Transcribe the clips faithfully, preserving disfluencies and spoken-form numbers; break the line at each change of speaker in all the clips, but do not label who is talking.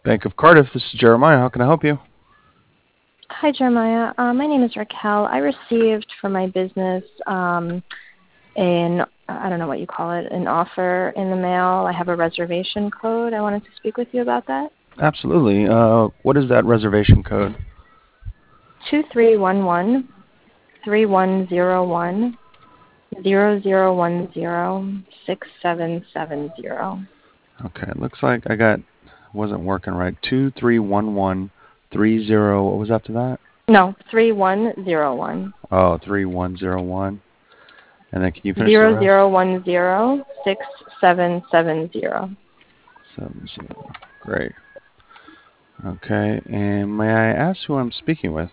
Bank of Cardiff, this is Jeremiah. How can I help you?
Hi, Jeremiah. Uh, my name is Raquel. I received for my business um, an, I don't know what you call it, an offer in the mail. I have a reservation code. I wanted to speak with you about that.
Absolutely. Uh, what is that reservation code?
two three one one, three one zero one, zero zero one zero, six seven seven zero.
Okay, it looks like I got, wasn't working right. Two three one one three zero. What was after that?
No, three one zero one.
Oh, three one zero one. And then can you finish the
Zero
rest?
zero one zero six seven seven zero.
Seven zero. Great. Okay, and may I ask who I'm speaking with?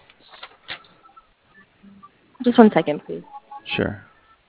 Just one second, please.
Sure.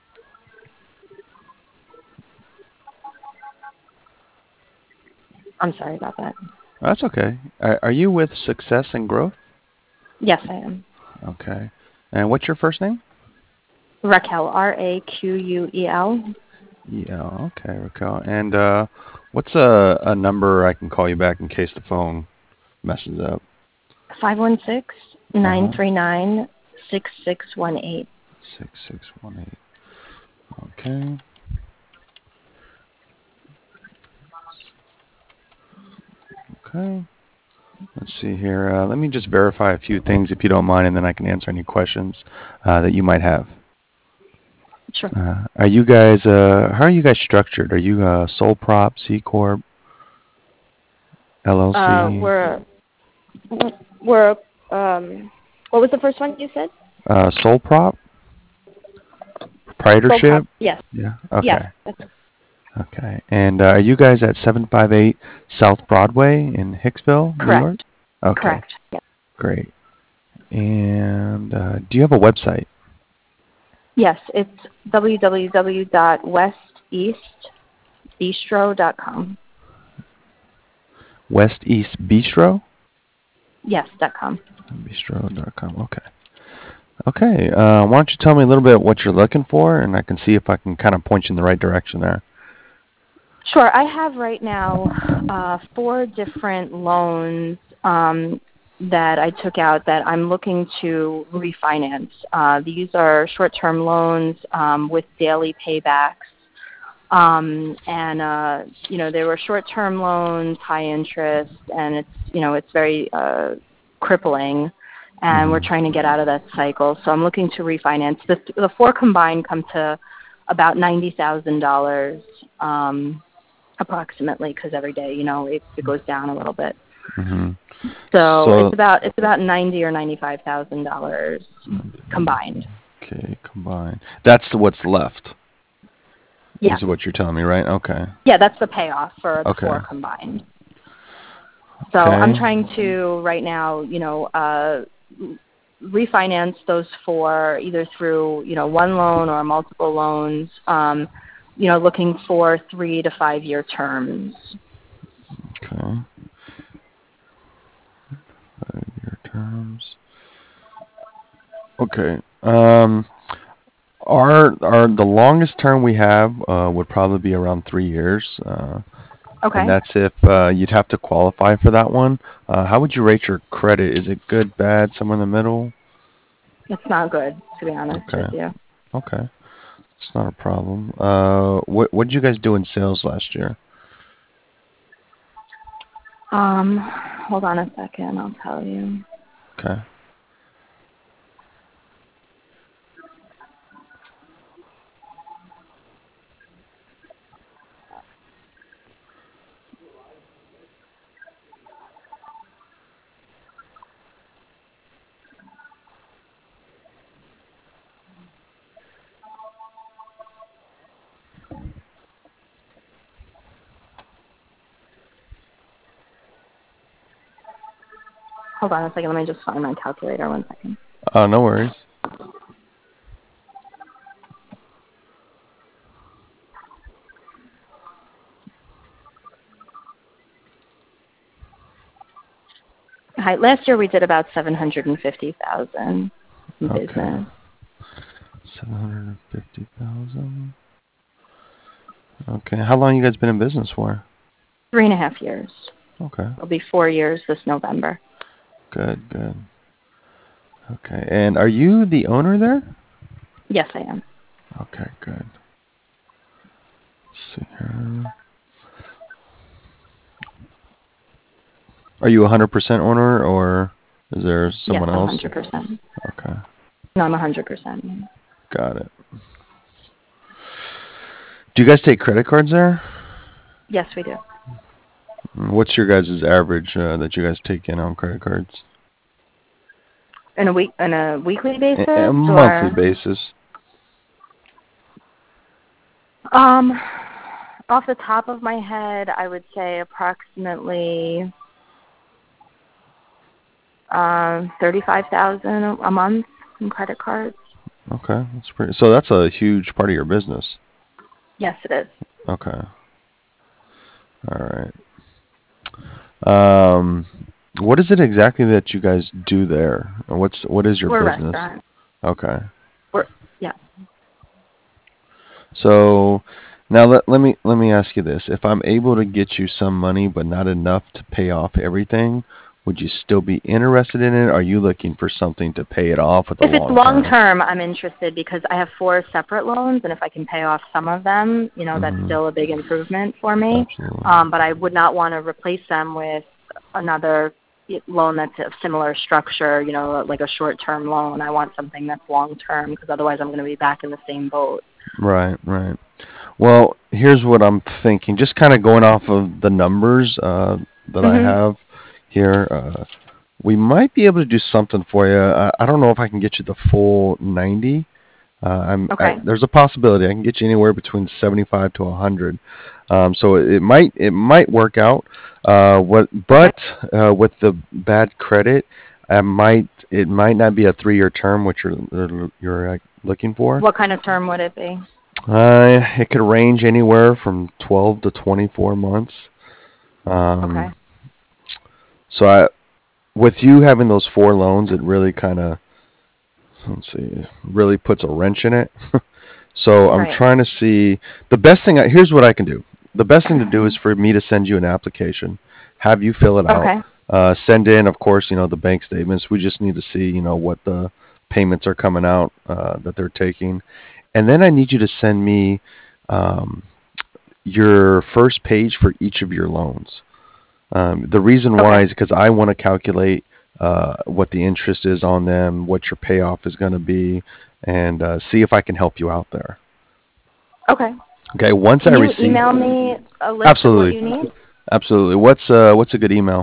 I'm sorry about that.
That's okay. Are, are you with Success and Growth?
Yes, I am.
Okay. And what's your first name?
Raquel, R A Q U E L.
Yeah, okay, Raquel. And uh, what's a, a number I can call you back in case the phone messes up?
five one six, nine
Uh-huh.
three nine, six six one eight.
six six one eight. Okay. Okay. Let's see here. Uh, let me just verify a few things if you don't mind, and then I can answer any questions uh, that you might have.
Sure.
Uh, are you guys, uh, how are you guys structured? Are you uh, sole prop, C Corp,
Uh,
L L C?
we're, we're, um, what was the first one you said?
Uh, sole prop?
Soul
Proprietorship?
Prop. Yes.
Yeah.
Yes.
Okay.
That's,
Okay. And uh, are you guys at seven five eight South Broadway in Hicksville, New York?
correct.
Okay.
Correct. Yes.
Great. And uh, do you have a website?
Yes. It's w w w dot west east bistro dot com.
West East Bistro?
Yes. Dot com.
Bistro dot com. Okay. Okay. Uh, why don't you tell me a little bit what you're looking for, and I can see if I can kind of point you in the right direction there.
Sure. I have right now uh, four different loans um, that I took out that I'm looking to refinance. Uh, these are short-term loans um, with daily paybacks. Um, and, uh, you know, they were short-term loans, high interest, and it's, you know, it's very uh, crippling. And we're
Mm-hmm.
trying to get out of that cycle. So I'm looking to refinance. The, the four combined come to about ninety thousand dollars. Um, approximately, because every day, you know, it, it goes down a little bit.
Mm-hmm.
So it's
So,
about it's about ninety or ninety five thousand dollars combined.
okay, combined. That's what's left,
Yes,
is what you're telling me, right? Okay.
yeah, that's the payoff for the
Okay.
four combined. So I'm
Okay.
trying to right now, you know, uh, refinance those four either through you know one loan or multiple loans. Um, you know, looking for three to five year terms.
Okay. Five-year terms. Okay. Um, our our the longest term we have uh, would probably be around three years, uh, and
Okay,
that's if uh, you'd have to qualify for that one. Uh, how would you rate your credit? Is it good, bad, somewhere in the middle?
it's not good to be honest with
Okay.
you.
Okay. It's not a problem. Uh, what what did you guys do in sales last year?
Um, hold on a second, I'll tell you.
Okay.
Hold on a second. Let me just find my calculator. One second.
Uh, no worries.
Hi. Last year we did about seven hundred and fifty thousand in
Okay.
business.
Seven hundred fifty thousand. Okay. How long you guys been in business for?
Three and a half years.
Okay.
It'll be four years this November.
Good, good. Okay. And are you the owner there?
Yes, I am.
Okay, good. Let's see here. Are you a hundred percent owner, or is there
Yes,
someone
I'm
else?
one hundred percent.
Okay,
No, I'm one hundred percent.
got it. Do you guys take credit cards there?
Yes, we do.
What's your guys' average uh, that you guys take in on credit cards?
In a week, on a weekly basis,
A, a monthly
or
basis.
um, off the top of my head, I would say approximately um, thirty-five thousand a month in credit cards.
Okay, that's pretty. So that's a huge part of your business.
Yes, it is.
Okay. All right. Um, what is it exactly that you guys do there? What's what is your
We're a
business?
restaurant.
Okay.
We're yeah.
So now let let me let me ask you this: if I'm able to get you some money but not enough to pay off everything, would you still be interested in it? Or are you looking for something to pay it off with a
If it's
long
long
term?
term, I'm interested because I have four separate loans, and if I can pay off some of them, you know, that's
Mm-hmm.
still a big improvement for me.
Absolutely.
Um, but I would not want to replace them with another loan that's a similar structure, you know, like a short-term loan. I want something that's long-term because otherwise I'm going to be back in the same boat.
Right, right. Well, here's what I'm thinking. Just kind of going off of the numbers uh, that I
Mhm.
have here, uh, we might be able to do something for you. I, I don't know if I can get you the full ninety. Uh, I'm, I,
Okay.
there's a possibility I can get you anywhere between seventy-five to one hundred. Um, so it might it might work out. Uh, what, but uh, with the bad credit, I might it might not be a three-year term, which you're you're uh, looking for.
What kind of term would it be?
Uh, it could range anywhere from twelve to twenty-four months. Um,
Okay.
so I, with you having those four loans, it really kind of, let's see, really puts a wrench in it. So I'm
Right.
trying to see the best thing. I, here's what I can do. The best thing to do is for me to send you an application, have you fill it out,
Okay.
uh, send in, of course, you know, the bank statements. We just need to see, you know, what the payments are coming out uh, that they're taking, and then I need you to send me um, your first page for each of your loans. Um, the reason
Okay.
why is because I want to calculate uh, what the interest is on them, what your payoff is going to be, and uh, see if I can help you out there.
Okay.
Okay. Once
Can
I
you
receive,
email me a list of what
absolutely,
you need?
absolutely. What's uh what's a good email?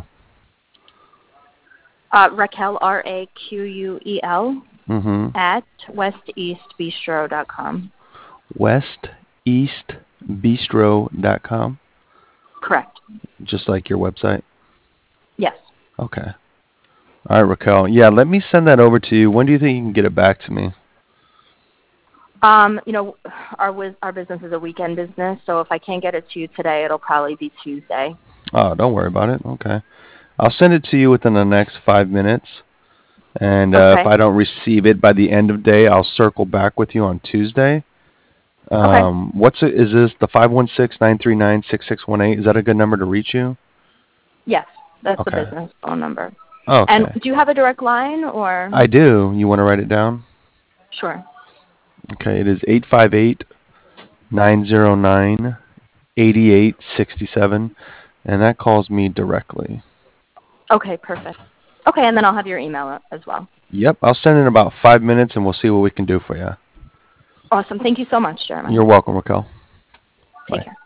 Uh, Raquel, R A Q U E L,
Mm-hmm.
at westeastbistro dot com.
west east bistro dot com,
Correct.
just like your website.
Yes.
Okay. All right, Raquel. Yeah, let me send that over to you. When do you think you can get it back to me?
Um, you know, our wis- our business is a weekend business, so if I can't get it to you today, it'll probably be Tuesday.
Oh, don't worry about it. Okay. I'll send it to you within the next five minutes. And uh, if
Okay.
I don't receive it by the end of day, I'll circle back with you on Tuesday.
Okay.
Um, what's it? Is this the five one six nine three nine six six one eight? Is that a good number to reach you?
Yes, that's the
Okay.
business phone number. And
Okay.
do you have a direct line or?
I do. You want to write it down?
Sure.
Okay. It is eight five eight nine zero nine eight eight six seven, and that calls me directly.
Okay, perfect. Okay, and then I'll have your email as well.
Yep. I'll send in about five minutes, and we'll see what we can do for you.
Awesome. Thank you so much, Jeremiah.
You're welcome, Raquel.
Take
Bye.
care.